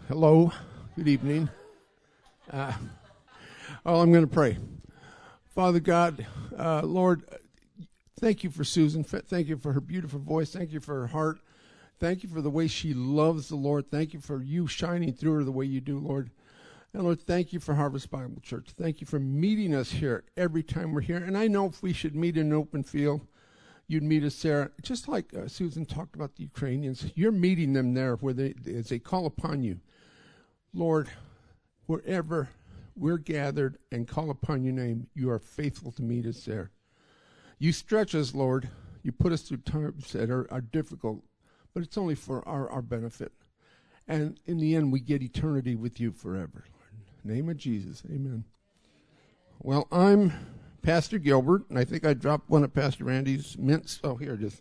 Hello, good evening. I'm going to pray. Father God, Lord, thank you for Susan. Thank you for her beautiful voice. Thank you for her heart. Thank you for the way she loves the Lord. Thank you for you shining through her the way you do, Lord. And Lord, thank you for Harvest Bible Church. Thank you for meeting us here every time we're here. And I know if we should meet in an open field, you'd meet us there. Just like Susan talked about the Ukrainians, you're meeting them there where as they call upon you. Lord, wherever we're gathered and call upon your name, you are faithful to meet us there. You stretch us, Lord. You put us through times that are difficult, but it's only for our benefit. And in the end, we get eternity with you forever, Lord. In the name of Jesus, amen. Well, I'm Pastor Gilbert, and I think I dropped one of Pastor Randy's mints. Oh, here it is.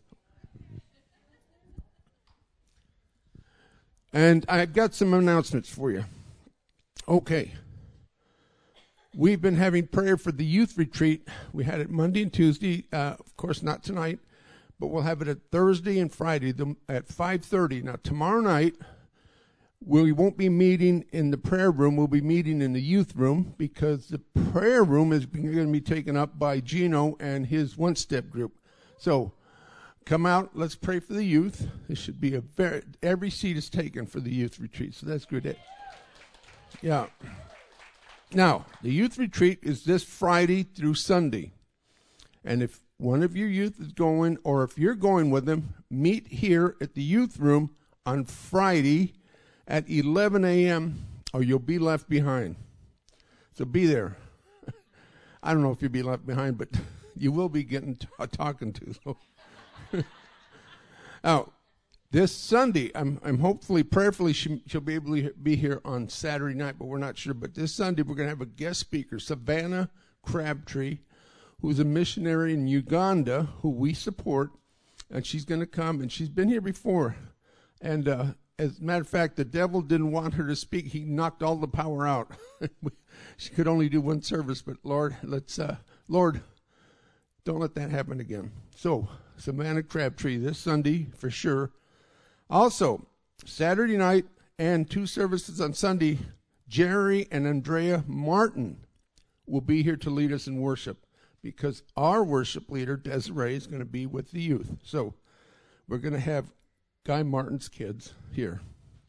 And I've got some announcements for you. Okay. We've been having prayer for the youth retreat. We had it Monday and Tuesday. Of course, not tonight, but we'll have it at Thursday and Friday at 5:30. Now, tomorrow night, we won't be meeting in the prayer room. We'll be meeting in the youth room because the prayer room is going to be taken up by Gino and his one-step group. So come out. Let's pray for the youth. This should be every seat is taken for the youth retreat. So that's good. Yeah. Now, the youth retreat is this Friday through Sunday. And if one of your youth is going, or if you're going with them, meet here at the youth room on Friday at 11 a.m., or you'll be left behind. So be there. I don't know if you'll be left behind, but you will be getting talking to. So. Now, this Sunday, I'm hopefully, prayerfully, she'll be able to be here on Saturday night, but we're not sure. But this Sunday, we're going to have a guest speaker, Savannah Crabtree, who's a missionary in Uganda, who we support, and she's going to come, and she's been here before. And as a matter of fact, the devil didn't want her to speak. He knocked all the power out. She could only do one service, but Lord, Lord, don't let that happen again. So, Savannah Crabtree this Sunday for sure. Also, Saturday night and 2 services on Sunday, Jerry and Andrea Martin will be here to lead us in worship because our worship leader, Desiree, is going to be with the youth. So we're going to have Guy Martin's kids here.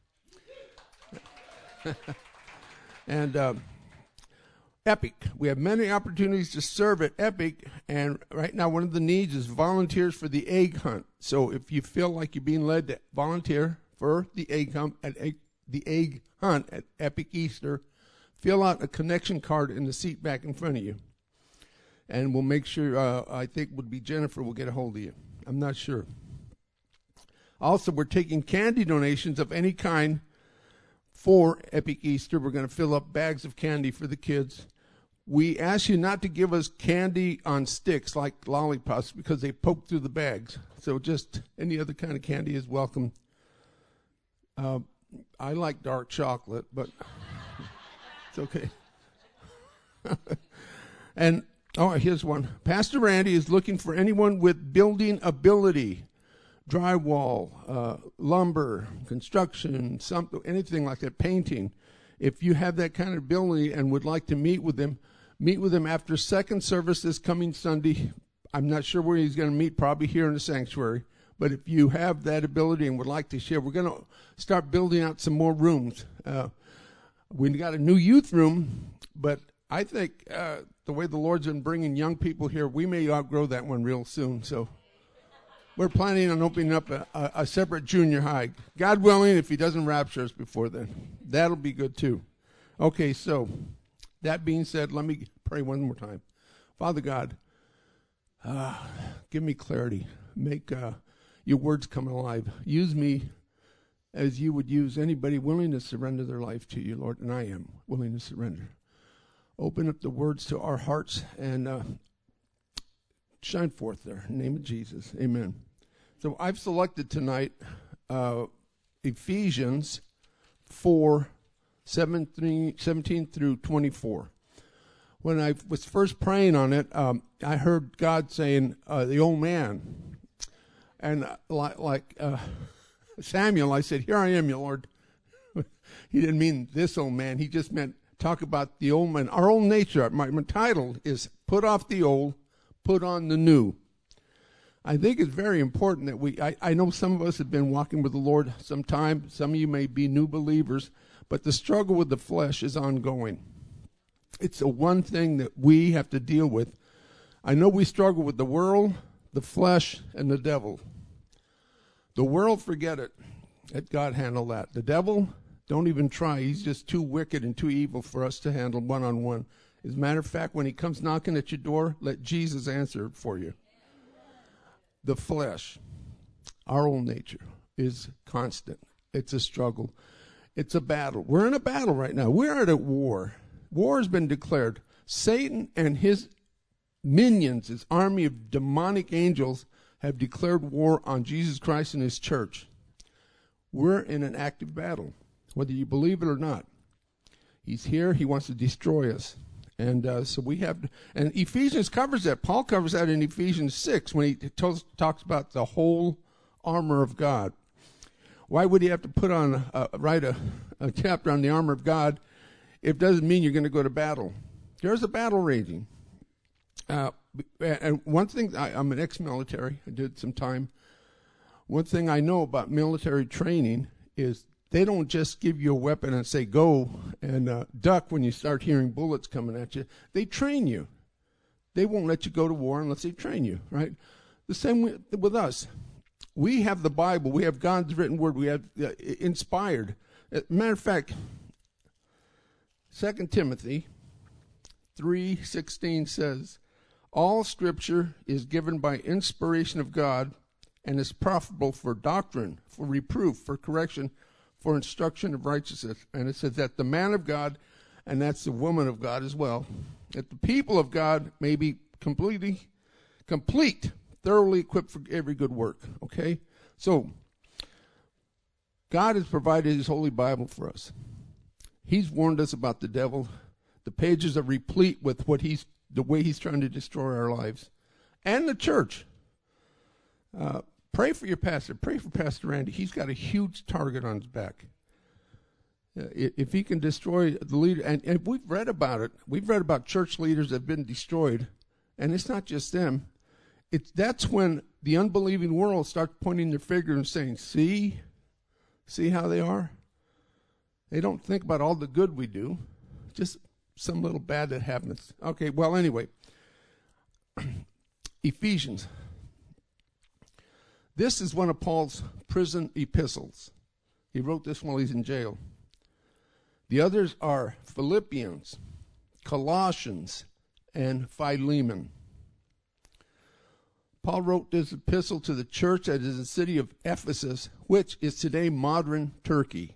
And Epic. We have many opportunities to serve at Epic, and right now one of the needs is volunteers for the egg hunt. So if you feel like you're being led to volunteer for the egg hunt at Epic Easter, fill out a connection card in the seat back in front of you. And we'll make sure, I think would be Jennifer will get a hold of you. I'm not sure. Also, we're taking candy donations of any kind for Epic Easter. We're going to fill up bags of candy for the kids. We ask you not to give us candy on sticks like lollipops because they poke through the bags. So just any other kind of candy is welcome. I like dark chocolate, but it's okay. And, here's one. Pastor Randy is looking for anyone with building ability, drywall, lumber, construction, something, anything like that, painting. If you have that kind of ability and would like to meet with them after second service this coming Sunday. I'm not sure where he's going to meet, probably here in the sanctuary. But if you have that ability and would like to share, we're going to start building out some more rooms. We've got a new youth room, but I think the way the Lord's been bringing young people here, we may outgrow that one real soon. So we're planning on opening up a separate junior high. God willing, if he doesn't rapture us before then. That'll be good too. Okay, so that being said, let me pray one more time. Father God, give me clarity. Make your words come alive. Use me as you would use anybody willing to surrender their life to you, Lord, and I am willing to surrender. Open up the words to our hearts and shine forth there. In the name of Jesus, amen. So I've selected tonight Ephesians 4:17 through 24. When I was first praying on it, I heard God saying, the old man. And like Samuel, I said, here I am, you Lord. He didn't mean this old man. He just meant talk about the old man. Our old nature. My title is Put Off the Old, Put on the New. I think it's very important that I know some of us have been walking with the Lord some time. Some of you may be new believers, but the struggle with the flesh is ongoing. It's the one thing that we have to deal with. I know we struggle with the world, the flesh, and the devil. The world, forget it. Let God handle that. The devil, don't even try. He's just too wicked and too evil for us to handle one-on-one. As a matter of fact, when he comes knocking at your door, let Jesus answer it for you. The flesh, our old nature, is constant. It's a struggle. It's a battle. We're in a battle right now. We're at a war. War has been declared. Satan and his minions, his army of demonic angels, have declared war on Jesus Christ and his church. We're in an active battle, whether you believe it or not. He's here. He wants to destroy us. And so we have, and Ephesians covers that. Paul covers that in Ephesians 6 when he talks about the whole armor of God. Why would he have to put on, write a chapter on the armor of God? It doesn't mean you're going to go to battle. There's a battle raging. And one thing, I'm an ex-military. I did some time. One thing I know about military training is they don't just give you a weapon and say go and duck when you start hearing bullets coming at you. They train you. They won't let you go to war unless they train you, right? The same with us. We have the Bible. We have God's written word. We have inspired. Matter of fact, 2 Timothy 3:16 says, all Scripture is given by inspiration of God and is profitable for doctrine, for reproof, for correction, for instruction of righteousness. And it says that the man of God, and that's the woman of God as well, that the people of God may be complete, thoroughly equipped for every good work. Okay? So, God has provided his Holy Bible for us. He's warned us about the devil. The pages are replete with the way he's trying to destroy our lives. And the church. Pray for your pastor. Pray for Pastor Randy. He's got a huge target on his back. If he can destroy the leader, and we've read about it. We've read about church leaders that have been destroyed. And it's not just them. That's when the unbelieving world starts pointing their finger and saying, see how they are? They don't think about all the good we do. Just some little bad that happens. Okay, well, anyway. Ephesians. This is one of Paul's prison epistles. He wrote this while he's in jail. The others are Philippians, Colossians, and Philemon. Paul wrote this epistle to the church that is in the city of Ephesus, which is today modern Turkey.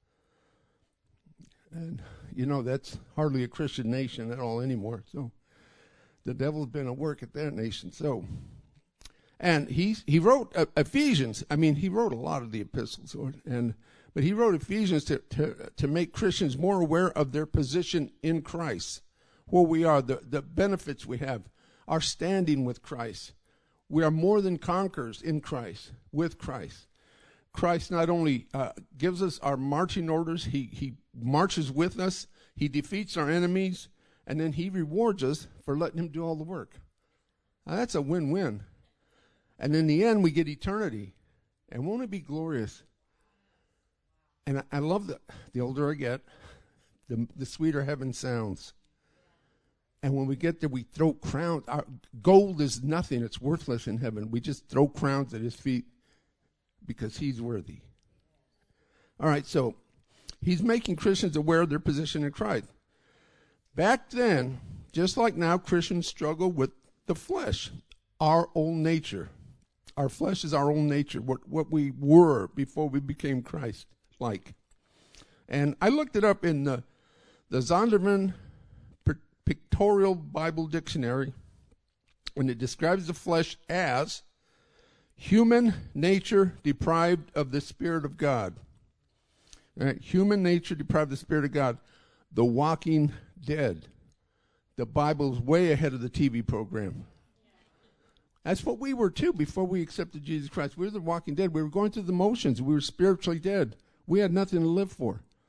And, that's hardly a Christian nation at all anymore. So the devil's been at work at that nation. So, and he wrote Ephesians. I mean, he wrote a lot of the epistles, but he wrote Ephesians to make Christians more aware of their position in Christ, where we are, the benefits we have, our standing with Christ. We are more than conquerors in Christ, with Christ. Christ not only gives us our marching orders, he marches with us, he defeats our enemies, and then he rewards us for letting him do all the work. Now, that's a win-win. And in the end, we get eternity. And won't it be glorious? And I love that the older I get, the sweeter heaven sounds. And when we get there, we throw crowns. Our gold is nothing. It's worthless in heaven. We just throw crowns at his feet because he's worthy. All right, so he's making Christians aware of their position in Christ. Back then, just like now, Christians struggle with the flesh, our old nature. Our flesh is our own nature, what we were before we became Christ-like. And I looked it up in the Zondervan Pictorial Bible Dictionary, and it describes the flesh as human nature deprived of the Spirit of God. Right? Human nature deprived of the Spirit of God. The Walking Dead. The Bible's way ahead of the TV program. That's what we were too before we accepted Jesus Christ. We were the Walking Dead. We were going through the motions. We were spiritually dead. We had nothing to live for.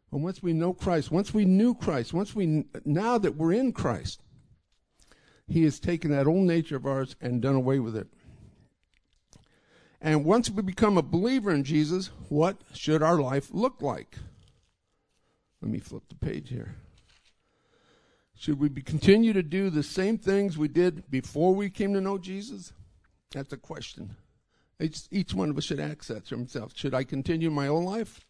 And once we know Christ, once we knew Christ, now that we're in Christ, he has taken that old nature of ours and done away with it. And once we become a believer in Jesus, what should our life look like? Let me flip the page here. Should we continue to do the same things we did before we came to know Jesus? That's a question. Each one of us should ask that to himself. Should I continue my own life?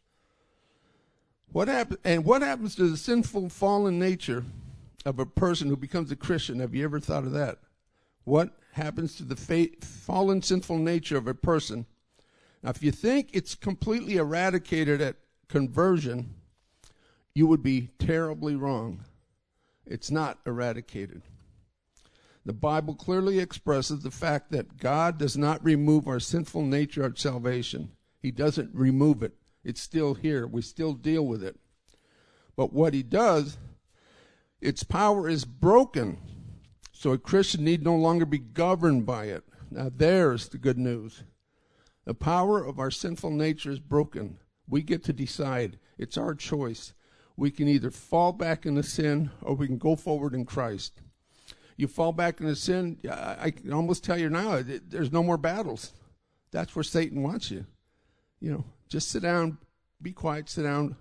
What happens to the sinful, fallen nature of a person who becomes a Christian? Have you ever thought of that? What happens to the fallen, sinful nature of a person? Now, if you think it's completely eradicated at conversion, you would be terribly wrong. It's not eradicated. The Bible clearly expresses the fact that God does not remove our sinful nature at salvation. He doesn't remove it. It's still here. We still deal with it. But what he does, its power is broken. So a Christian need no longer be governed by it. Now there's the good news. The power of our sinful nature is broken. We get to decide. It's our choice. We can either fall back into sin or we can go forward in Christ. You fall back into sin, I can almost tell you now, there's no more battles. That's where Satan wants you. Just sit down, be quiet, sit down.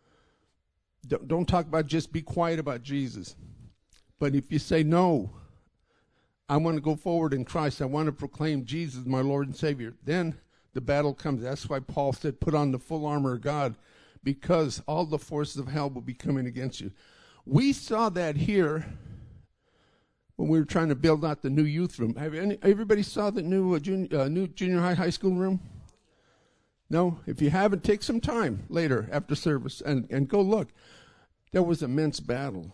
Don't talk about just be quiet about Jesus. But if you say, no, I want to go forward in Christ, I want to proclaim Jesus my Lord and Savior, then the battle comes. That's why Paul said, put on the full armor of God, because all the forces of hell will be coming against you. We saw that here when we were trying to build out the new youth room. Everybody saw the new junior high school room? No? If you haven't, take some time later after service and go look. There was immense battle.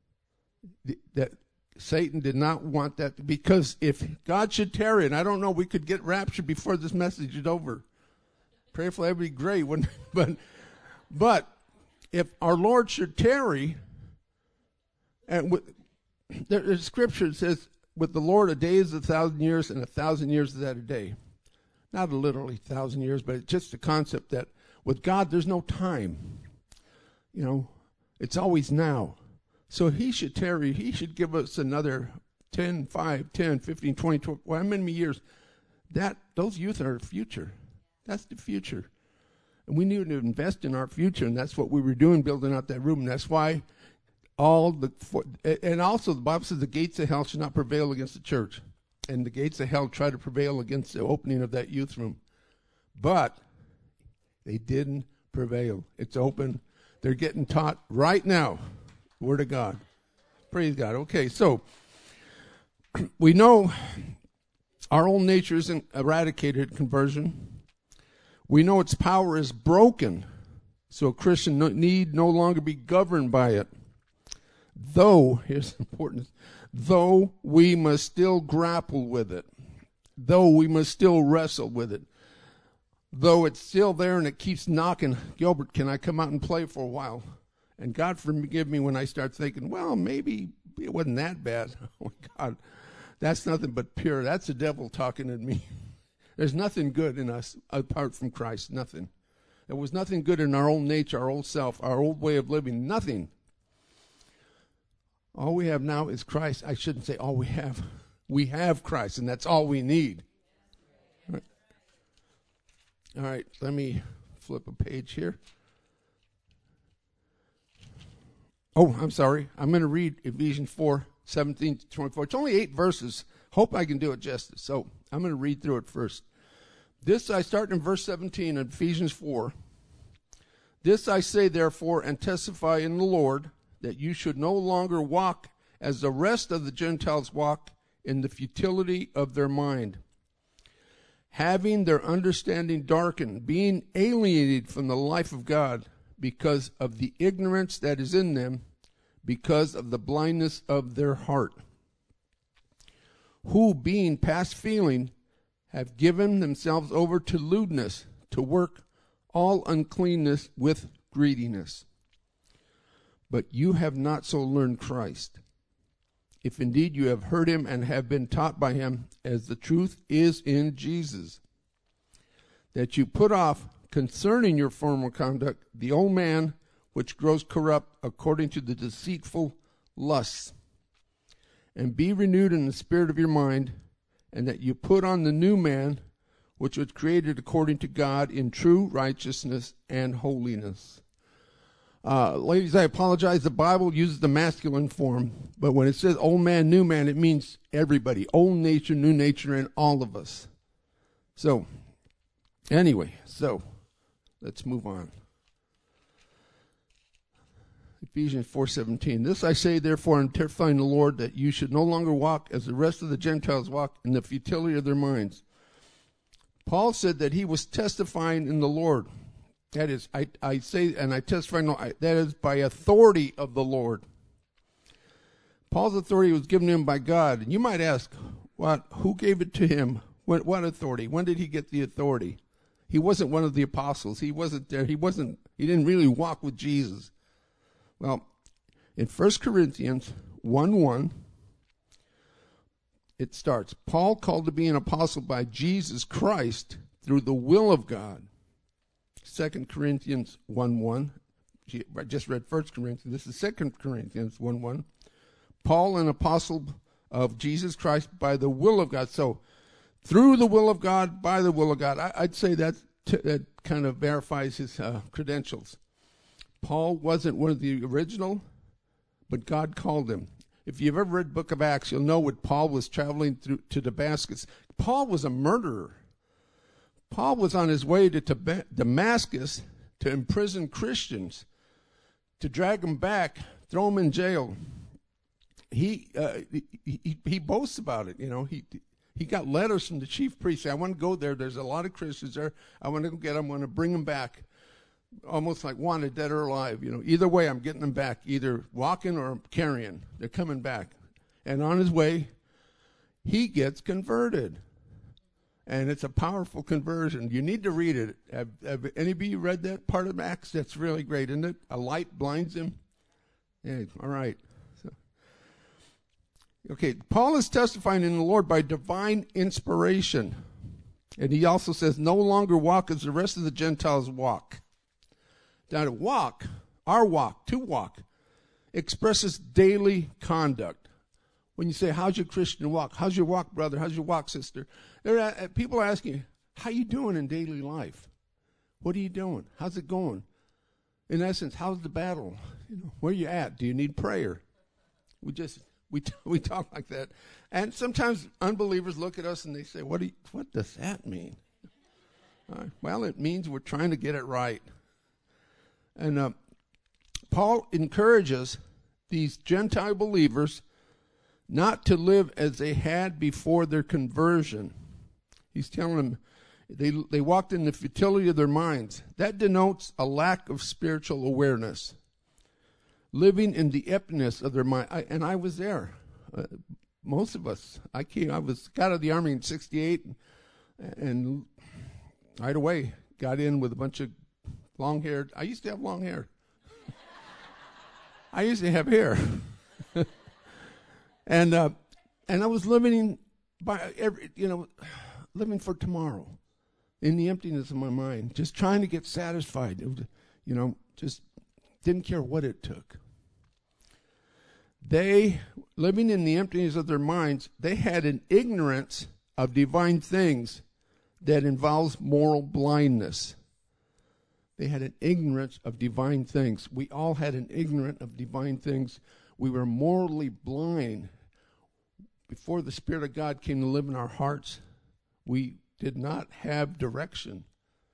That Satan did not want that, because if God should tarry, and I don't know, we could get raptured before this message is over. Prayerfully, that'd be great, wouldn't it? But if our Lord should tarry, and the scripture says, with the Lord a day is 1,000 years, and 1,000 years is that a day. Not literally 1,000 years, but it's just the concept that with God there's no time. It's always now. So he should tarry. He should give us another 10, 5, 10, 15, 20, 20, how many years? Those youth are the future. That's the future. And we need to invest in our future, and that's what we were doing, building out that room. And that's why and also the Bible says the gates of hell should not prevail against the church. And the gates of hell try to prevail against the opening of that youth room. But they didn't prevail. It's open. They're getting taught right now. Word of God. Praise God. Okay, so we know our old nature isn't eradicated at conversion. We know its power is broken, so a Christian need no longer be governed by it. Though, here's the importance, though we must still grapple with it, though we must still wrestle with it, though it's still there and it keeps knocking, Gilbert, can I come out and play for a while? And God forgive me when I start thinking, well, maybe it wasn't that bad. Oh, my God, that's nothing but pure. That's the devil talking at me. There's nothing good in us apart from Christ, nothing. There was nothing good in our own nature, our old self, our old way of living, nothing. All we have now is Christ. I shouldn't say all we have. We have Christ, and that's all we need. All right, let me flip a page here. Oh, I'm sorry. I'm going to read Ephesians 4:17-24. It's only 8 verses. Hope I can do it justice. So I'm going to read through it first. I start in verse 17 of Ephesians 4. This I say, therefore, and testify in the Lord, that you should no longer walk as the rest of the Gentiles walk, in the futility of their mind, having their understanding darkened, being alienated from the life of God because of the ignorance that is in them, because of the blindness of their heart, who, being past feeling, have given themselves over to lewdness, to work all uncleanness with greediness. But you have not so learned Christ, if indeed you have heard him and have been taught by him, as the truth is in Jesus, that you put off, concerning your former conduct, the old man which grows corrupt according to the deceitful lusts. And be renewed in the spirit of your mind, and that you put on the new man, which was created according to God in true righteousness and holiness. Ladies, I apologize. The Bible uses the masculine form, but when it says old man, new man, it means everybody. Old nature, new nature, and all of us. So, anyway, let's move on. Ephesians 4:17. This I say, therefore, I'm terrifying the Lord, that you should no longer walk as the rest of the Gentiles walk in the futility of their minds. Paul said that he was testifying in the Lord. That is, I say, and I testify, that is by authority of the Lord. Paul's authority was given to him by God. And you might ask, who gave it to him? What authority? When did he get the authority? He wasn't one of the apostles. He wasn't there. He didn't really walk with Jesus. Well, in 1 Corinthians 1:1, it starts, Paul called to be an apostle by Jesus Christ through the will of God. 2 Corinthians 1:1, I just read 1 Corinthians, this is 2 Corinthians 1:1. Paul, an apostle of Jesus Christ by the will of God. So, through the will of God, by the will of God. I'd say that kind of verifies his credentials. Paul wasn't one of the original, but God called him. If you've ever read Book of Acts, you'll know when Paul was traveling to Damascus. Paul was a murderer. Paul was on his way to Damascus to imprison Christians, to drag them back, throw them in jail. He boasts about it. You know, he got letters from the chief priest saying, I want to go there. There's a lot of Christians there. I want to go get them. I want to bring them back. Almost like wanted, dead or alive. You know, either way, I'm getting them back, either walking or carrying. They're coming back. And on his way, he gets converted. And it's a powerful conversion. You need to read it. Have any of you read that part of Acts? That's really great, isn't it? A light blinds him. Yeah, all right. Okay, Paul is testifying in the Lord by divine inspiration. And he also says, no longer walk as the rest of the Gentiles walk. Now, to walk, to walk, expresses daily conduct. When you say, how's your Christian walk? How's your walk, brother? How's your walk, sister? People are asking, how you doing in daily life? What are you doing? How's it going? In essence, how's the battle? You know, where are you at? Do you need prayer? We talk like that. And sometimes unbelievers look at us and they say, what does that mean? Well, it means we're trying to get it right. And Paul encourages these Gentile believers not to live as they had before their conversion. He's telling them they walked in the futility of their minds. That denotes a lack of spiritual awareness. Living in the emptiness of their mind. And I was there. Most of us. I got out of the army in 1968 and right away got in with a bunch of long-haired. I used to have long hair. I used to have hair. And I was living living for tomorrow in the emptiness of my mind, just trying to get satisfied. Just didn't care what it took. They, living in the emptiness of their minds, they had an ignorance of divine things that involves moral blindness. They had an ignorance of divine things. We all had an ignorance of divine things. We were morally blind. Before the Spirit of God came to live in our hearts, we did not have direction.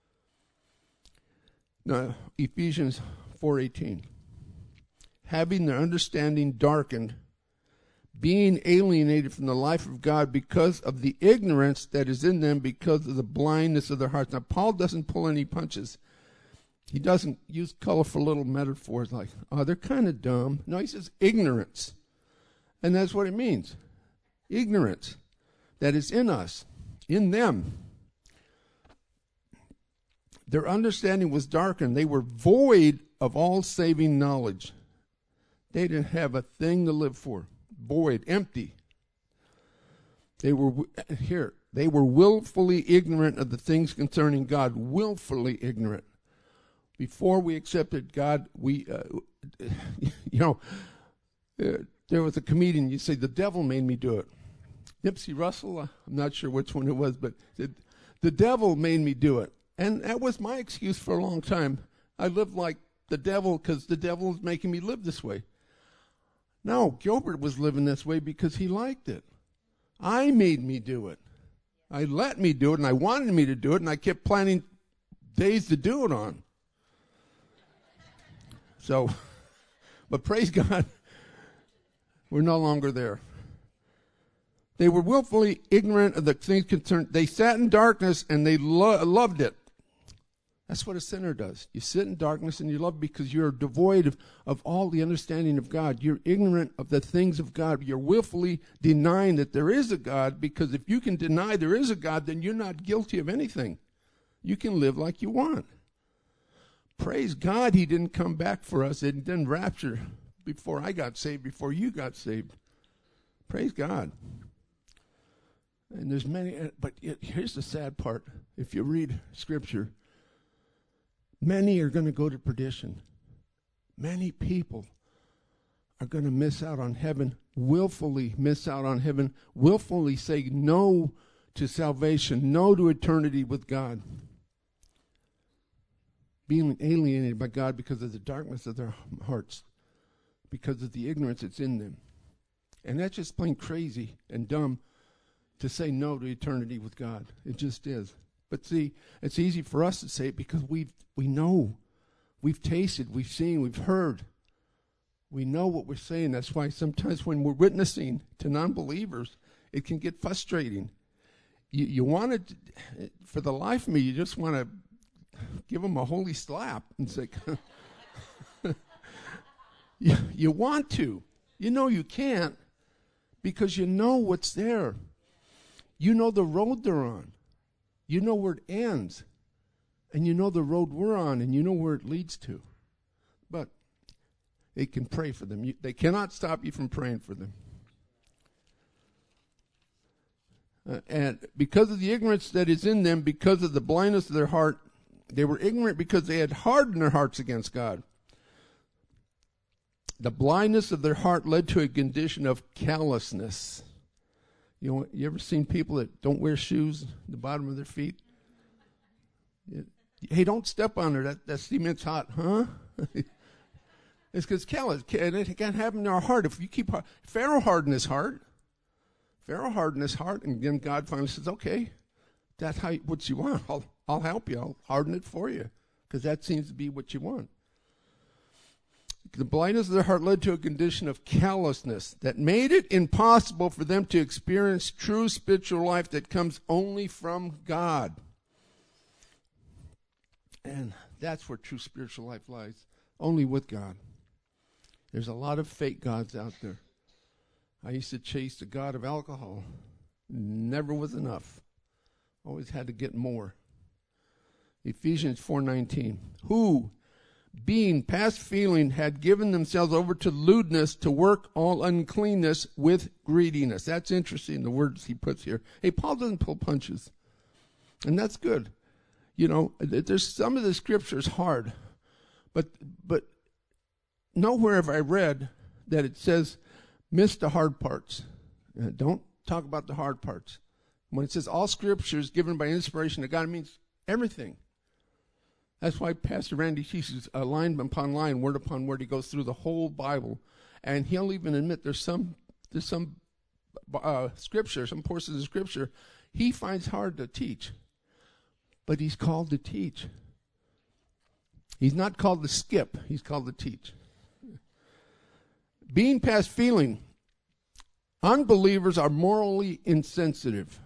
Now, Ephesians 4:18. Having their understanding darkened, being alienated from the life of God because of the ignorance that is in them because of the blindness of their hearts. Now, Paul doesn't pull any punches. He doesn't use colorful little metaphors like, oh, they're kind of dumb. No, he says ignorance. And that's what it means. Ignorance that is in us, in them. Their understanding was darkened. They were void of all saving knowledge. They didn't have a thing to live for. Void, empty. They were willfully ignorant of the things concerning God. Willfully ignorant. Before we accepted God, there was a comedian, you say, the devil made me do it. Nipsey Russell, I'm not sure which one it was, but the devil made me do it. And that was my excuse for a long time. I lived like the devil because the devil was making me live this way. No, Gilbert was living this way because he liked it. I made me do it. I let me do it, and I wanted me to do it, and I kept planning days to do it on. So, but praise God, we're no longer there. They were willfully ignorant of the things concerned. They sat in darkness, and they loved it. That's what a sinner does. You sit in darkness and you love because you're devoid of all the understanding of God. You're ignorant of the things of God. You're willfully denying that there is a God, because if you can deny there is a God, then you're not guilty of anything. You can live like you want. Praise God, he didn't come back for us. He didn't rapture before I got saved, before you got saved. Praise God. And there's many, but here's the sad part. If you read Scripture, many are going to go to perdition. Many people are going to miss out on heaven, willfully miss out on heaven, willfully say no to salvation, no to eternity with God. Being alienated by God because of the darkness of their hearts, because of the ignorance that's in them. And that's just plain crazy and dumb to say no to eternity with God. It just is. But see, it's easy for us to say it because we know. We've tasted, we've seen, we've heard. We know what we're saying. That's why sometimes when we're witnessing to non-believers, it can get frustrating. You want to, for the life of me, you just want to give them a holy slap and say, you want to. You know you can't because you know what's there. You know the road they're on. You know where it ends. And you know the road we're on, and you know where it leads to. But they can pray for them. They cannot stop you from praying for them. And because of the ignorance that is in them, because of the blindness of their heart, they were ignorant because they had hardened their hearts against God. The blindness of their heart led to a condition of callousness. You ever seen people that don't wear shoes at the bottom of their feet? Hey, don't step on her. That cement's hot, huh? It's because callous. It can happen in our heart. If you keep Pharaoh hardened his heart. Pharaoh hardened his heart, and then God finally says, "Okay, that's what you want. I'll help you. I'll harden it for you, because that seems to be what you want." The blindness of their heart led to a condition of callousness that made it impossible for them to experience true spiritual life that comes only from God. And that's where true spiritual life lies, only with God. There's a lot of fake gods out there. I used to chase the god of alcohol. Never was enough. Always had to get more. Ephesians 4:19. Who, being past feeling, had given themselves over to lewdness, to work all uncleanness with greediness. That's interesting, the words he puts here. Hey, Paul doesn't pull punches. And that's good. There's some of the scripture is hard. But nowhere have I read that it says, miss the hard parts. Don't talk about the hard parts. When it says all scripture is given by inspiration of God, it means everything. That's why Pastor Randy teaches line upon line, word upon word. He goes through the whole Bible, and he'll even admit there's some scripture, some portions of scripture he finds hard to teach, but he's called to teach. He's not called to skip. He's called to teach. Being past feeling, unbelievers are morally insensitive.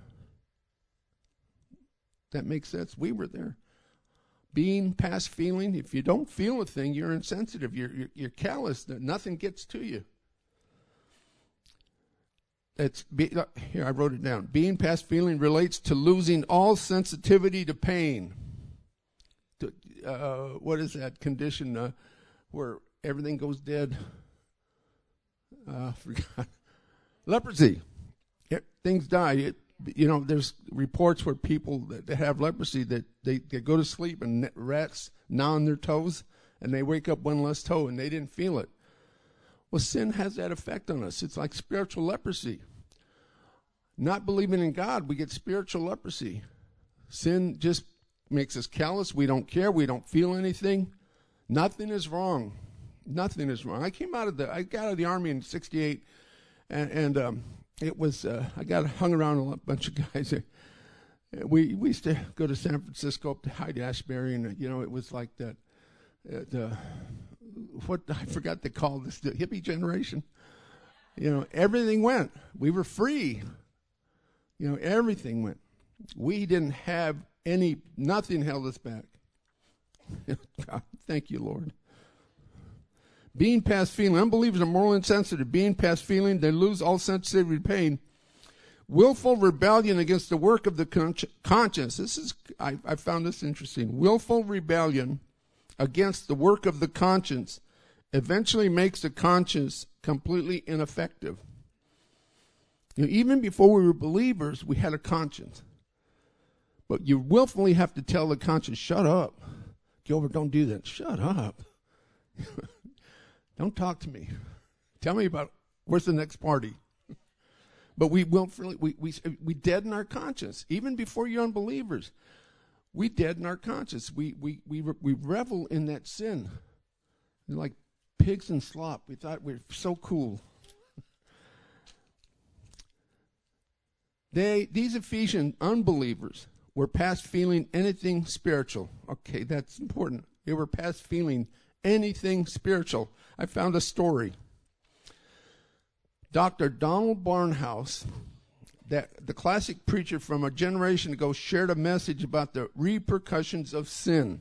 That makes sense. We were there. Being past feeling, if you don't feel a thing, you're insensitive. You're callous. Nothing gets to you. Here, I wrote it down. Being past feeling relates to losing all sensitivity to pain. What is that condition where everything goes dead? Forgot. Leprosy. Things die. There's reports where people that have leprosy that they go to sleep and rats gnawing their toes, and they wake up one less toe and they didn't feel it. Well, sin has that effect on us. It's like spiritual leprosy. Not believing in God, we get spiritual leprosy. Sin just makes us callous. We don't care. We don't feel anything. Nothing is wrong. Nothing is wrong. I got out of the Army in '68, and it was I got hung around a bunch of guys. We used to go to San Francisco up to Hyde-Ashbury, and it was like that. What I forgot to call this, the hippie generation. Everything went. We were free. Everything went. We didn't have nothing held us back. God, thank you, Lord. Being past feeling. Unbelievers are morally insensitive. Being past feeling, they lose all sensitivity to pain. Willful rebellion against the work of the conscience. I found this interesting. Willful rebellion against the work of the conscience eventually makes the conscience completely ineffective. Even before we were believers, we had a conscience. But you willfully have to tell the conscience, shut up. Gilbert, don't do that. Shut up. Don't talk to me. Tell me about where's the next party. But we willfully, we deaden our conscience. Even before you're unbelievers, we deaden our conscience. We revel in that sin. We're like pigs in slop. We thought we were so cool. These Ephesian unbelievers were past feeling anything spiritual. Okay, that's important. They were past feeling anything spiritual. I found a story. Dr. Donald Barnhouse, the classic preacher from a generation ago, shared a message about the repercussions of sin.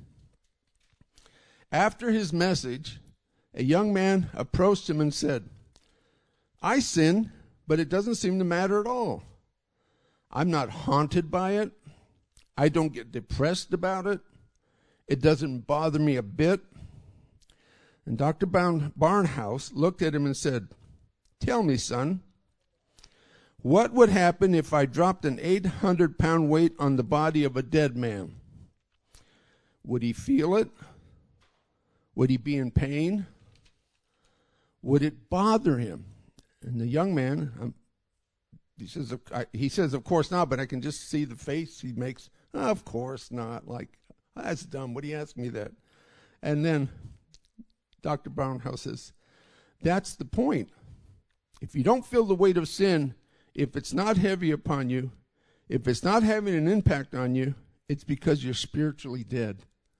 After his message, a young man approached him and said, I sin, but it doesn't seem to matter at all. I'm not haunted by it. I don't get depressed about it. It doesn't bother me a bit. And Dr. Barnhouse looked at him and said, tell me, son, what would happen if I dropped an 800-pound weight on the body of a dead man? Would he feel it? Would he be in pain? Would it bother him? And the young man, he says, of course not, but I can just see the face he makes. Of course not. Like, that's dumb. What do you ask me that? And then Dr. Barnhouse says, that's the point. If you don't feel the weight of sin, if it's not heavy upon you, if it's not having an impact on you, it's because you're spiritually dead.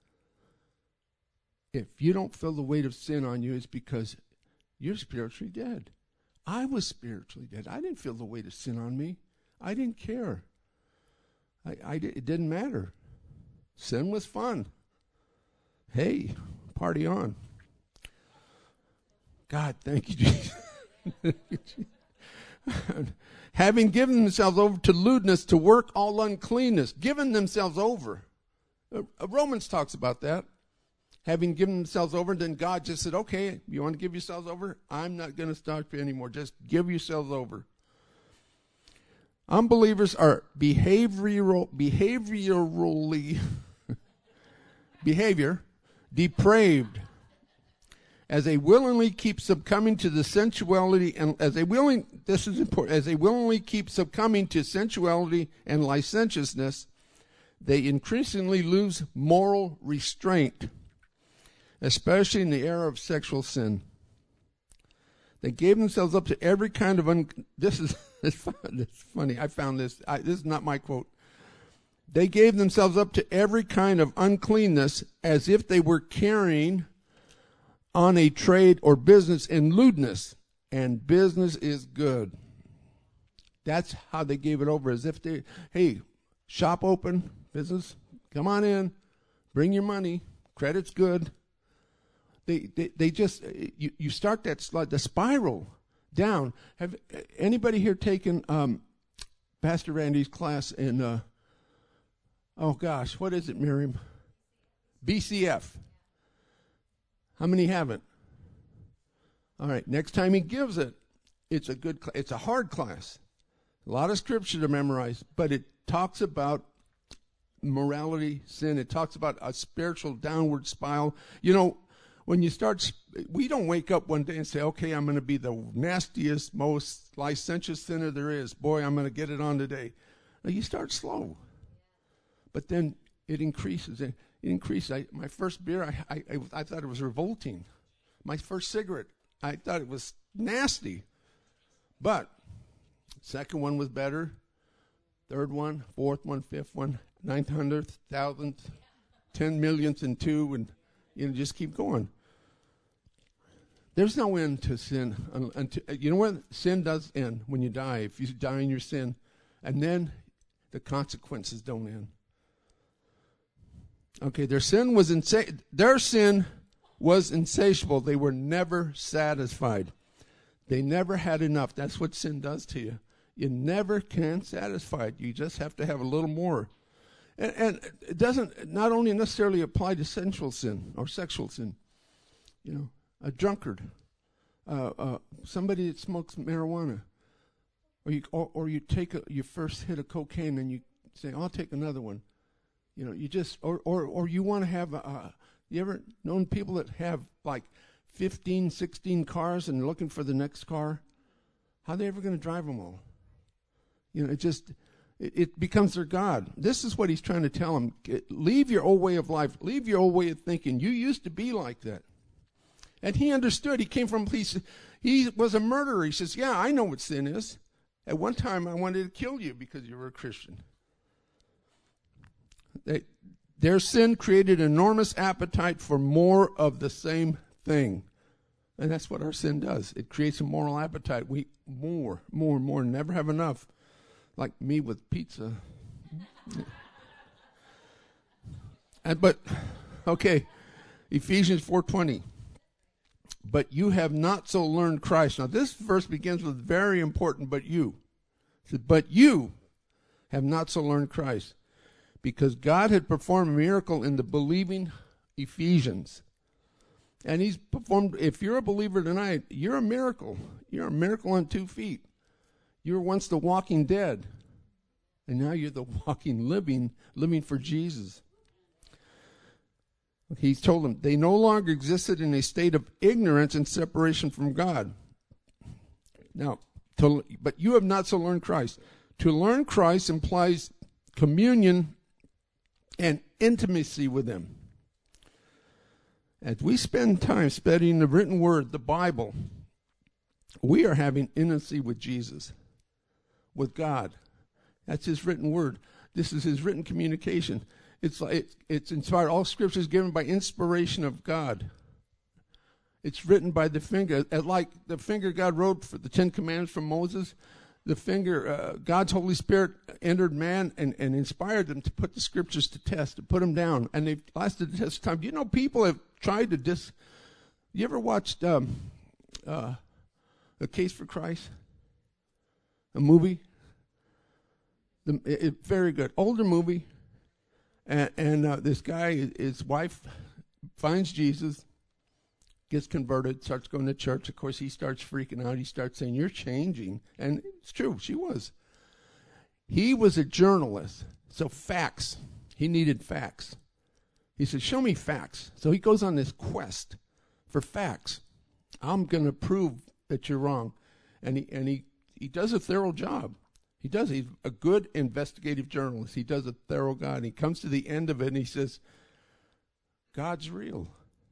If you don't feel the weight of sin on you, it's because you're spiritually dead. I was spiritually dead. I didn't feel the weight of sin on me. I didn't care. It didn't matter. Sin was fun. Hey, party on. God, thank you, Jesus. Having given themselves over to lewdness, to work all uncleanness, given themselves over. Romans talks about that. Having given themselves over, then God just said, okay, you want to give yourselves over? I'm not going to stop you anymore. Just give yourselves over. Unbelievers are behaviorally depraved, as they willingly keep succumbing to the sensuality and as they willingly keep succumbing to sensuality and licentiousness, they increasingly lose moral restraint, especially in the era of sexual sin. They gave themselves up to every kind of this is funny. I found this. This is not my quote. They gave themselves up to every kind of uncleanness as if they were carrying on a trade or business in lewdness, and business is good. That's how they gave it over, as if hey, shop open, business, come on in, bring your money, credit's good. They just, you start the spiral down. Have anybody here taken Pastor Randy's class in, what is it, Miriam? BCF. How many haven't? All right, next time he gives it, it's a hard class. A lot of scripture to memorize, but it talks about morality, sin. It talks about a spiritual downward spiral. You know, when you start, we don't wake up one day and say, okay, I'm going to be the nastiest, most licentious sinner there is. Boy, I'm going to get it on today. Now, you start slow. But then it increases. It increases. My first beer, I thought it was revolting. My first cigarette, I thought it was nasty. But second one was better. Third one, fourth one, fifth one, 900th, 1,000th, 10 millionth and two, and just keep going. There's no end to sin. You know when sin does end? When you die. If you die in your sin, and then the consequences don't end. Okay, their sin was insatiable. They were never satisfied. They never had enough. That's what sin does to you. You never can satisfy it. You just have to have a little more. And it doesn't not only necessarily apply to sensual sin or sexual sin. You know, a drunkard, somebody that smokes marijuana, or you take your first hit of cocaine and you say, I'll take another one. You know, you just, or you want to have, you ever known people that have like 15, 16 cars and looking for the next car? How are they ever going to drive them all? You know, it becomes their God. This is what he's trying to tell them. Leave your old way of life. Leave your old way of thinking. You used to be like that. And he understood. He came from a place. He was a murderer. He says, yeah, I know what sin is. At one time, I wanted to kill you because you were a Christian. Their sin created an enormous appetite for more of the same thing. And that's what our sin does. It creates a moral appetite. We more, never have enough. Like me with pizza. Okay, Ephesians 4:20. But you have not so learned Christ. Now this verse begins with very important, but you. It says, but you have not so learned Christ. Because God had performed a miracle in the believing Ephesians. And he's performed, if you're a believer tonight, you're a miracle. You're a miracle on 2 feet. You were once the walking dead. And now you're the walking living for Jesus. He told them they no longer existed in a state of ignorance and separation from God. Now, but you have not so learned Christ. To learn Christ implies communion and intimacy with him. As we spend time studying the written word, the Bible, we are having intimacy with Jesus, with God. That's his written word. This is his written communication. It's inspired. All scripture is given by inspiration of God. It's written by the finger, like the finger God wrote for the 10 Commandments from Moses. The finger, God's Holy Spirit entered man and inspired them to put the scriptures to test, to put them down. And they've lasted the test of time. Do you know people have tried to you ever watched A Case for Christ? A movie? Very good. Older movie. And this guy, his wife finds Jesus, gets converted, starts going to church. Of course, he starts freaking out. He starts saying, you're changing. And it's true, she was. He was a journalist, so facts. He needed facts. He said, show me facts. So he goes on this quest for facts. I'm going to prove that you're wrong. And he does a thorough job. He does. He's a good investigative journalist. He does a thorough job. And he comes to the end of it and he says, God's real.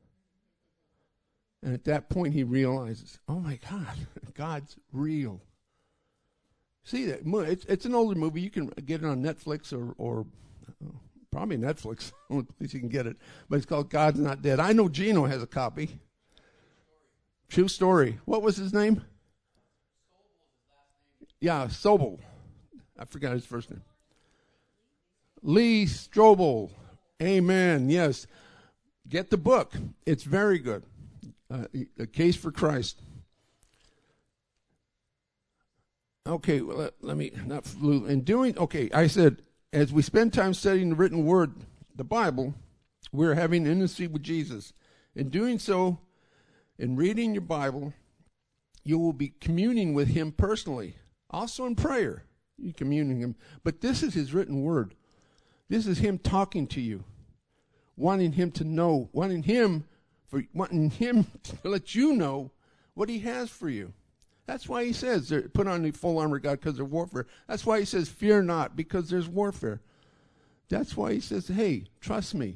And at that point, he realizes, oh, my God, God's real. See, that it's an older movie. You can get it on Netflix or probably Netflix. Only place you can get it. But it's called God's Not Dead. I know Gino has a copy. True story. What was his name? Yeah, Sobel. I forgot his first name. Lee Strobel. Amen. Yes. Get the book. It's very good. A Case for Christ. Okay, well, let me not flew. I said, as we spend time studying the written word, the Bible, we're having intimacy with Jesus. In doing so, in reading your Bible, you will be communing with him personally. Also in prayer, you communing him. But this is his written word. This is him talking to you, wanting him to know, wanting him to let you know what he has for you. That's why he says, put on the full armor of God because of warfare. That's why he says, fear not, because there's warfare. That's why he says, hey, trust me.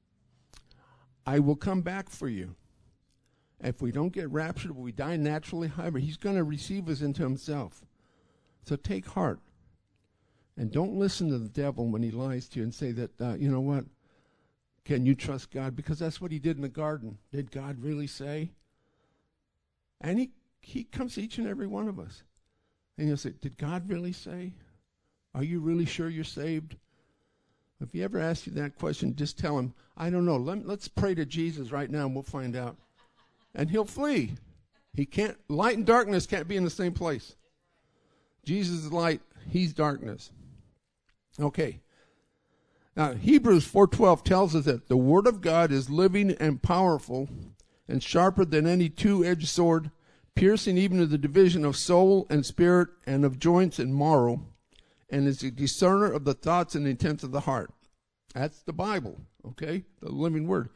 I will come back for you. If we don't get raptured, if we die naturally, however, he's going to receive us into himself. So take heart. And don't listen to the devil when he lies to you and say that, you know what, can you trust God? Because that's what he did in the garden. Did God really say? And he comes to each and every one of us. And he'll say, did God really say? Are you really sure you're saved? If he ever asks you that question, just tell him, I don't know. Let's pray to Jesus right now and we'll find out. And he'll flee. Light and darkness can't be in the same place. Jesus is light, he's darkness. Okay. Now, Hebrews 4:12 tells us that the word of God is living and powerful and sharper than any two-edged sword, piercing even to the division of soul and spirit and of joints and marrow, and is a discerner of the thoughts and intents of the heart. That's the Bible, okay? The living word.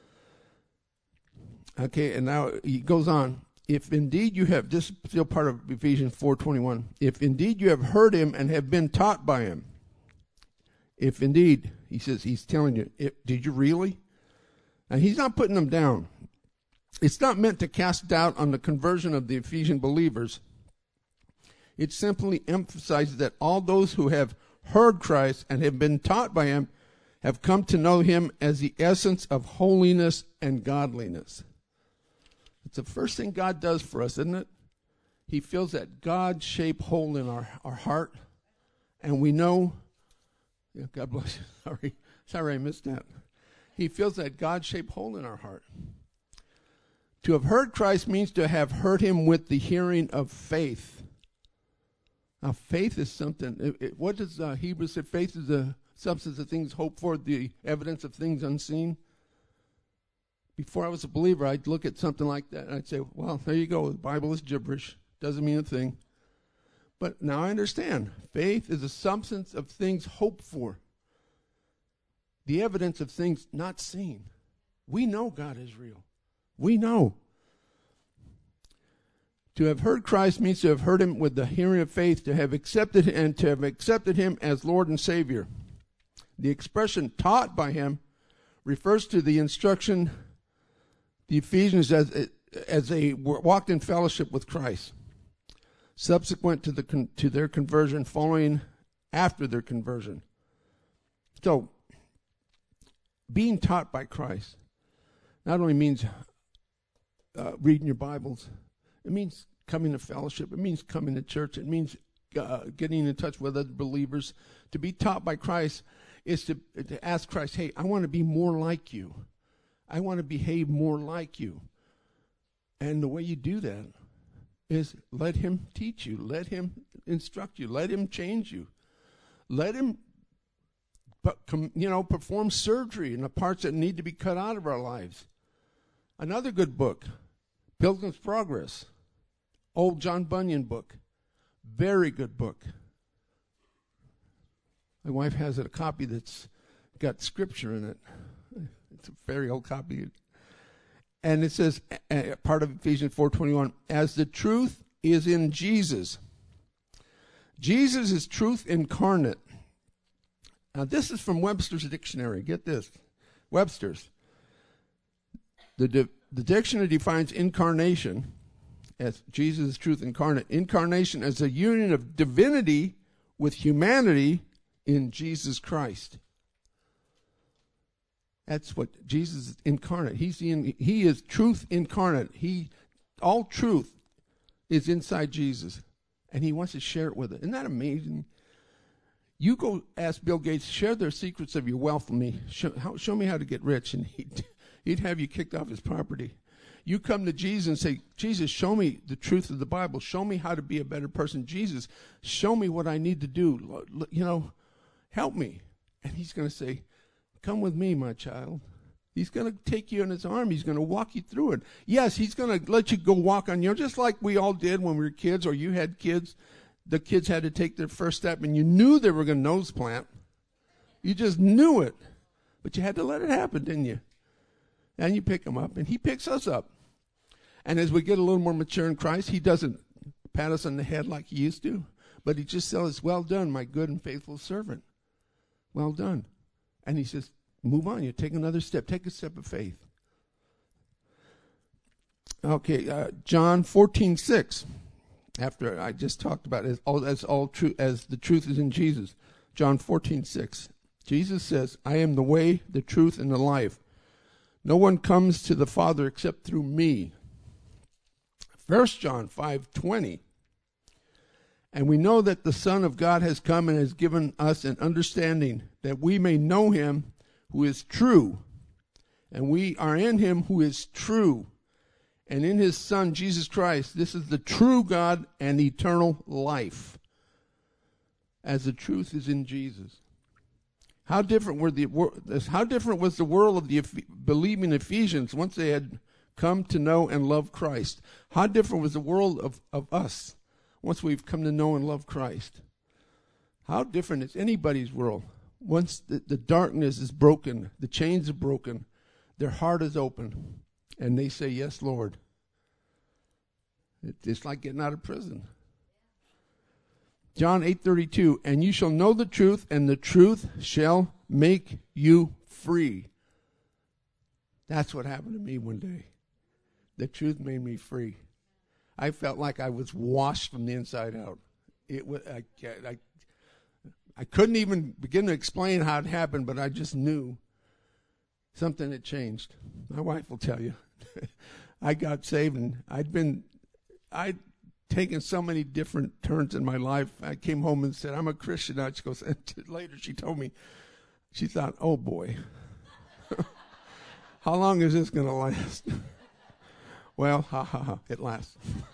Okay, and now he goes on. If indeed you have, this is still part of Ephesians 4:21, if indeed you have heard him and have been taught by him, if indeed, he says, he's telling you, did you really? And he's not putting them down. It's not meant to cast doubt on the conversion of the Ephesian believers. It simply emphasizes that all those who have heard Christ and have been taught by him have come to know him as the essence of holiness and godliness. It's the first thing God does for us, isn't it? He fills that God-shaped hole in our heart, and we know, yeah, God bless you, sorry I missed that. He fills that God-shaped hole in our heart. To have heard Christ means to have heard him with the hearing of faith. Now, faith is something, what does Hebrews say? Faith is the substance of things hoped for, the evidence of things unseen. Before I was a believer, I'd look at something like that and I'd say, well, there you go. The Bible is gibberish. Doesn't mean a thing. But now I understand. Faith is the substance of things hoped for, the evidence of things not seen. We know God is real. We know. To have heard Christ means to have heard him with the hearing of faith, to have accepted him as Lord and Savior. The expression taught by him refers to the instruction the Ephesians as they walked in fellowship with Christ, subsequent to their conversion, following after their conversion. So, being taught by Christ not only means reading your Bibles, it means coming to fellowship. It means coming to church. It means getting in touch with other believers. To be taught by Christ is to ask Christ, hey, I want to be more like you. I want to behave more like you. And the way you do that is let him teach you. Let him instruct you. Let him change you. Let him, perform surgery in the parts that need to be cut out of our lives. Another good book, Pilgrim's Progress, old John Bunyan book. Very good book. My wife has a copy that's got scripture in it. It's a very old copy. And it says, part of Ephesians 4:21, as the truth is in Jesus. Jesus is truth incarnate. Now this is from Webster's dictionary. Get this. Webster's. The dictionary defines incarnation as Jesus is truth incarnate. Incarnation as a union of divinity with humanity in Jesus Christ. That's what Jesus is incarnate. He is truth incarnate. All truth is inside Jesus, and he wants to share it with us. Isn't that amazing? You go ask Bill Gates, share the secrets of your wealth with me. Show me how to get rich, and he'd have you kicked off his property. You come to Jesus and say, Jesus, show me the truth of the Bible. Show me how to be a better person. Jesus, show me what I need to do. Help me. And he's going to say, come with me, my child. He's going to take you in his arm. He's going to walk you through it. Yes, he's going to let you go walk on your own, just like we all did when we were kids, or you had kids. The kids had to take their first step, and you knew they were going to nose plant. You just knew it. But you had to let it happen, didn't you? And you pick him up, and he picks us up. And as we get a little more mature in Christ, he doesn't pat us on the head like he used to, but he just says, well done, my good and faithful servant. Well done. And he says, move on. You take another step. Take a step of faith. Okay, John 14:6. After I just talked about it, as all true as the truth is in Jesus. John 14:6. Jesus says, I am the way, the truth, and the life. No one comes to the Father except through me. 1 John 5:20. And we know that the Son of God has come and has given us an understanding that we may know him who is true. And we are in him who is true. And in his Son, Jesus Christ, this is the true God and eternal life. As the truth is in Jesus. How different was the world of the believing Ephesians once they had come to know and love Christ? How different was the world of us once we've come to know and love Christ? How different is anybody's world once the darkness is broken, the chains are broken, their heart is open, and they say, yes, Lord. It's like getting out of prison. John 8:32, and you shall know the truth, and the truth shall make you free. That's what happened to me one day. The truth made me free. I felt like I was washed from the inside out. I couldn't even begin to explain how it happened, but I just knew something had changed. My wife will tell you. I got saved, and I'd taken so many different turns in my life. I came home and said, I'm a Christian now. She goes, and later she told me, she thought, oh boy, how long is this going to last? Well, it lasts.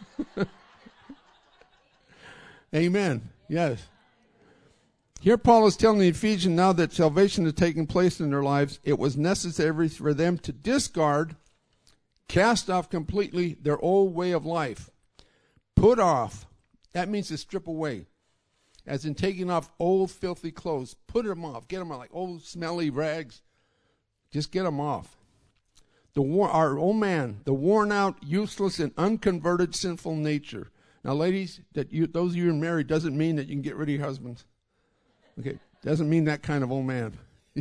Amen. Yes. Here Paul is telling the Ephesians now that salvation has taken place in their lives, it was necessary for them to discard, cast off completely their old way of life. Put off. That means to strip away. As in taking off old filthy clothes. Put them off. Get them off like old smelly rags. Just get them off. Our old man, the worn out, useless, and unconverted sinful nature. Now, ladies, those of you who are married doesn't mean that you can get rid of your husbands. Okay, doesn't mean that kind of old man.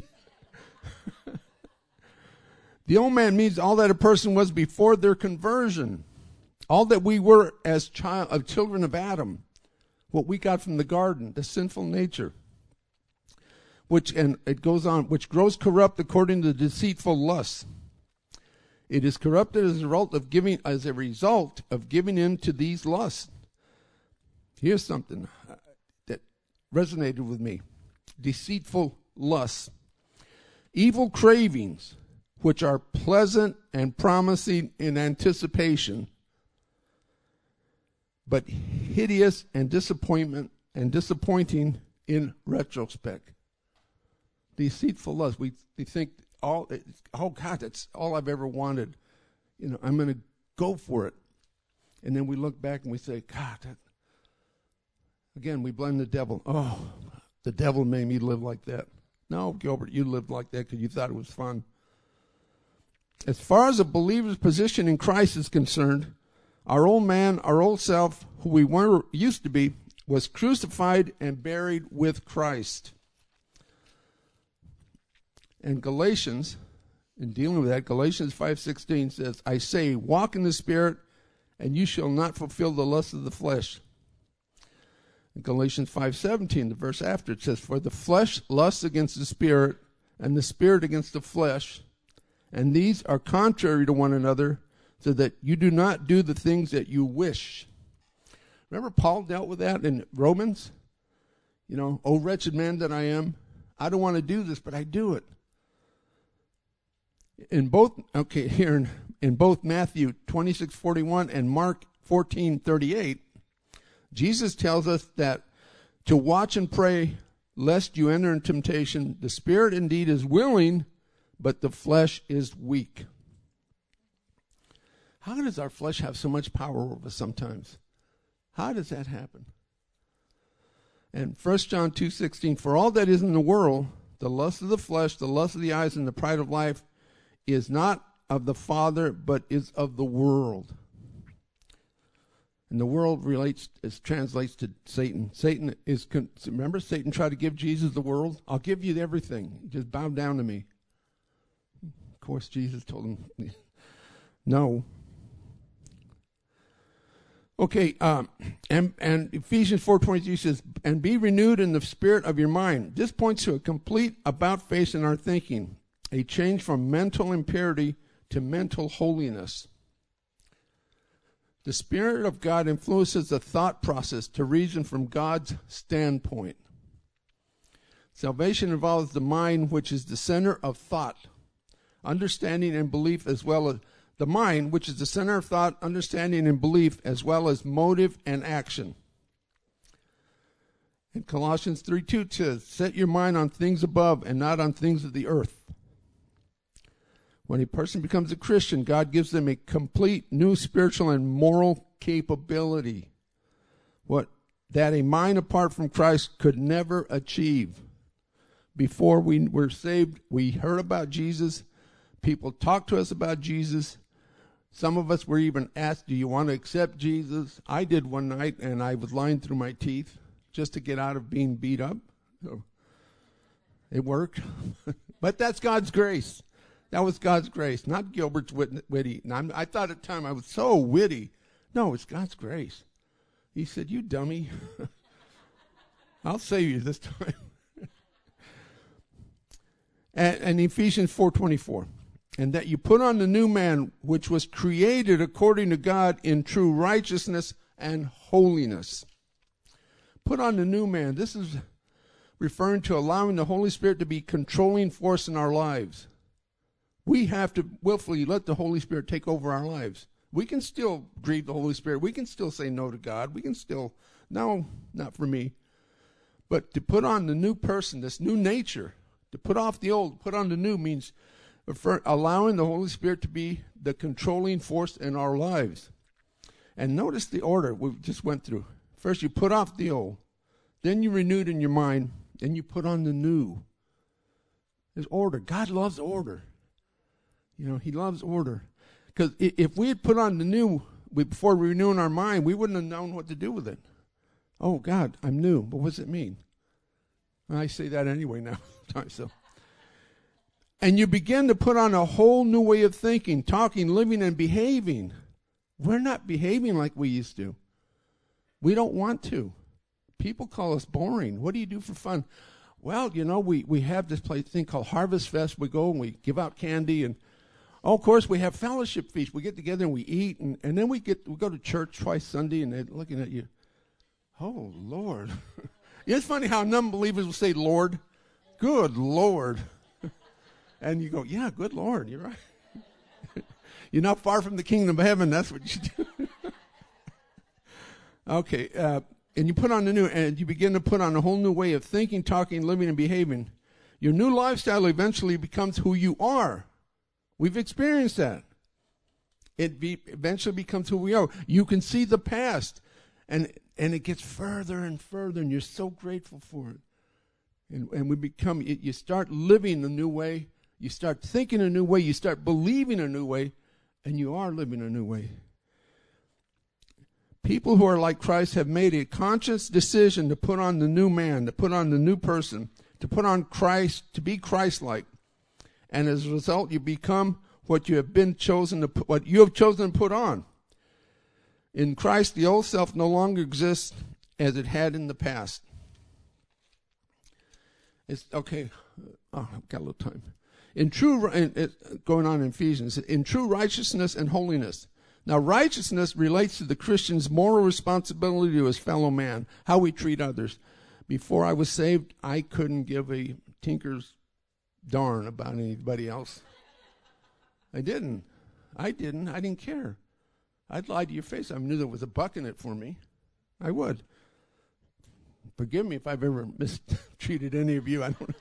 The old man means all that a person was before their conversion. All that we were as children of Adam. What we got from the garden, the sinful nature. And it goes on, which grows corrupt according to the deceitful lusts. It is corrupted as a result of giving in to these lusts. Here's something that resonated with me. Deceitful lusts. Evil cravings, which are pleasant and promising in anticipation, but hideous and disappointing in retrospect. Deceitful lust. We think, oh God, that's all I've ever wanted. I'm going to go for it. And then we look back and we say, God, again, we blame the devil. Oh, the devil made me live like that. No, Gilbert, you lived like that because you thought it was fun. As far as a believer's position in Christ is concerned, our old man, our old self, who we used to be, was crucified and buried with Christ. And Galatians, in dealing with that, Galatians 5:16 says, I say, walk in the Spirit, and you shall not fulfill the lust of the flesh. In Galatians 5:17, the verse after, it says, for the flesh lusts against the Spirit, and the Spirit against the flesh, and these are contrary to one another, so that you do not do the things that you wish. Remember Paul dealt with that in Romans? Oh wretched man that I am, I don't want to do this, but I do it. In both Matthew 26:41 and Mark 14:38, Jesus tells us that to watch and pray lest you enter in temptation. The spirit indeed is willing, but the flesh is weak. How does our flesh have so much power over us sometimes? How does that happen? And 1 John 2:16, for all that is in the world, the lust of the flesh, the lust of the eyes, and the pride of life is not of the Father, but is of the world. And the world translates to Satan. Remember, Satan tried to give Jesus the world? I'll give you everything. Just bow down to me. Of course, Jesus told him, no. Okay, and Ephesians 4:23 says, and be renewed in the spirit of your mind. This points to a complete about-face in our thinking, a change from mental impurity to mental holiness. The Spirit of God influences the thought process to reason from God's standpoint. Salvation involves the mind, which is the center of thought, understanding, and belief, as well as the mind, which is the center of thought, understanding, and belief, as well as motive and action. In Colossians 3:2 says, set your mind on things above and not on things of the earth. When a person becomes a Christian, God gives them a complete new spiritual and moral capability, that a mind apart from Christ could never achieve. Before we were saved, we heard about Jesus. People talked to us about Jesus. Some of us were even asked, do you want to accept Jesus? I did one night, and I was lying through my teeth just to get out of being beat up. So it worked. But that's God's grace. That was God's grace, not Gilbert's witty. And I thought at the time I was so witty. No, it's God's grace. He said, you dummy. I'll save you this time. and Ephesians 4:24. And that you put on the new man, which was created according to God in true righteousness and holiness. Put on the new man. This is referring to allowing the Holy Spirit to be controlling force in our lives. We have to willfully let the Holy Spirit take over our lives. We can still grieve the Holy Spirit. We can still say no to God. We can still, no, not for me. But to put on the new person, this new nature, to put off the old, put on the new means allowing the Holy Spirit to be the controlling force in our lives. And notice the order we just went through. First, you put off the old. Then you renewed in your mind. Then you put on the new. There's order. God loves order. You know, he loves order. Because if we had put on the new before renewing our mind, we wouldn't have known what to do with it. Oh, God, I'm new. But what does it mean? I say that anyway now. So, and you begin to put on a whole new way of thinking, talking, living, and behaving. We're not behaving like we used to. We don't want to. People call us boring. What do you do for fun? Well, you know, we have this thing called Harvest Fest. We go and we give out candy, and of course we have fellowship feast. We get together and we eat, and then we go to church twice Sunday, and they're looking at you. Oh, Lord. It's funny how non-believers will say, Lord. Good Lord. And you go, yeah, good Lord, you're right. You're not far from the kingdom of heaven. That's what you do. Okay, and you put on the new, and you begin to put on a whole new way of thinking, talking, living, and behaving. Your new lifestyle eventually becomes who you are. We've experienced that. Eventually becomes who we are. You can see the past, and it gets further and further, and you're so grateful for it. And we become, you start living a new way. You start thinking a new way. You start believing a new way, and you are living a new way. People who are like Christ have made a conscious decision to put on the new man, to put on the new person, to put on Christ, to be Christ-like. And as a result, you become what you have chosen to put on. In Christ, the old self no longer exists as it had in the past. It's okay. Oh, I've got a little time. Going on in Ephesians, in true righteousness and holiness. Now, righteousness relates to the Christian's moral responsibility to his fellow man, how we treat others. Before I was saved, I couldn't give a tinker's darn about anybody else. I didn't care. I'd lie to your face. I knew there was a buck in it for me. I would. Forgive me if I've ever mistreated any of you. I don't.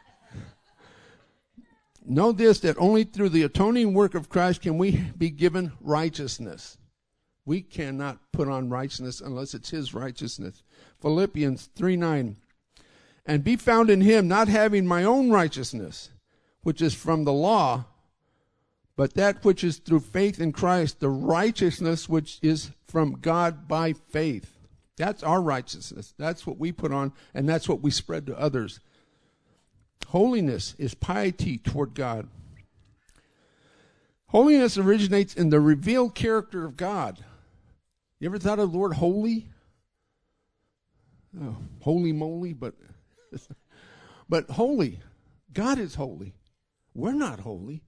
Know this, that only through the atoning work of Christ can we be given righteousness. We cannot put on righteousness unless it's his righteousness. Philippians 3:9. and be found in him, not having my own righteousness, which is from the law, but that which is through faith in Christ, the righteousness which is from God by faith. That's our righteousness. That's what we put on, and that's what we spread to others. Holiness is piety toward God. Holiness originates in the revealed character of God. You ever thought of the word holy? Oh, holy moly, but holy. God is holy. We're not holy.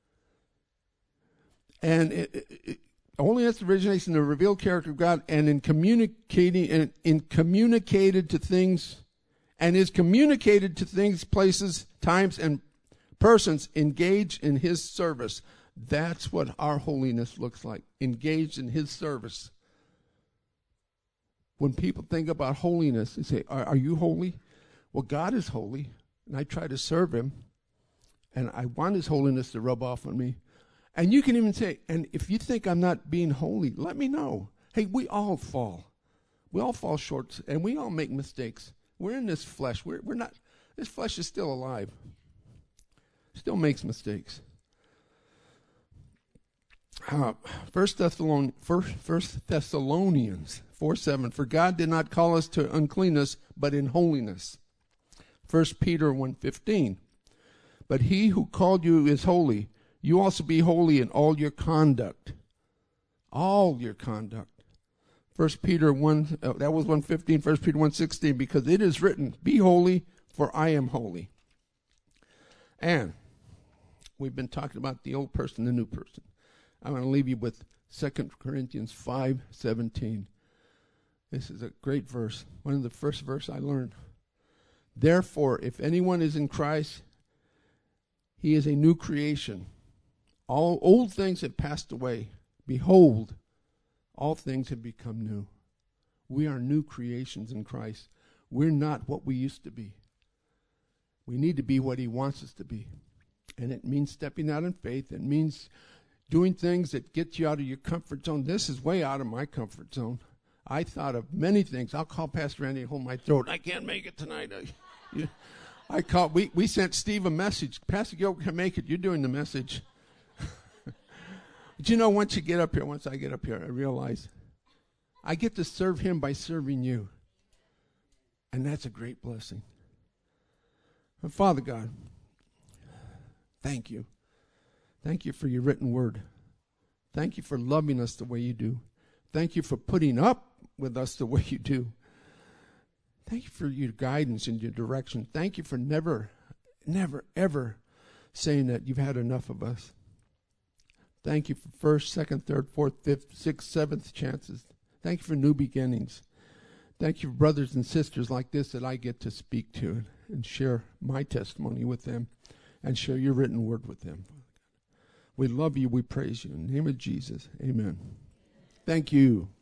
And holiness originates in the revealed character of God and in communicating and in communicated to things, and is communicated to things, places, times, and persons engaged in his service. That's what our holiness looks like, engaged in his service. When people think about holiness, they say, are you holy? Well, God is holy, and I try to serve him, and I want his holiness to rub off on me. And you can even say, and if you think I'm not being holy, let me know. Hey, we all fall. We all fall short, and we all make mistakes. We're in this flesh. We're not, this flesh is still alive. Still makes mistakes. 1 Thessalonians 4:7, for God did not call us to uncleanness, but in holiness. 1 Peter 1:15, but he who called you is holy. You also be holy in all your conduct. All your conduct. 1 Peter 1, that was 1:15, 1 Peter 1:16, because it is written, be holy, for I am holy. And we've been talking about the old person, the new person. I'm going to leave you with 2 Corinthians 5:17. This is a great verse. One of the first verses I learned. Therefore, if anyone is in Christ, he is a new creation. All old things have passed away. Behold, all things have become new. We are new creations in Christ. We're not what we used to be. We need to be what he wants us to be. And it means stepping out in faith. It means doing things that get you out of your comfort zone. This is way out of my comfort zone. I thought of many things. I'll call Pastor Randy and hold my throat. I can't make it tonight. We sent Steve a message. Pastor Gil can make it. You're doing the message. But you know, once I get up here, I realize I get to serve him by serving you. And that's a great blessing. And Father God, thank you. Thank you for your written word. Thank you for loving us the way you do. Thank you for putting up with us the way you do. Thank you for your guidance and your direction. Thank you for never, ever saying that you've had enough of us. Thank you for first, second, third, fourth, fifth, sixth, seventh chances. Thank you for new beginnings. Thank you for brothers and sisters like this that I get to speak to and share my testimony with them and share your written word with them. We love you. We praise you. In the name of Jesus, amen. Thank you.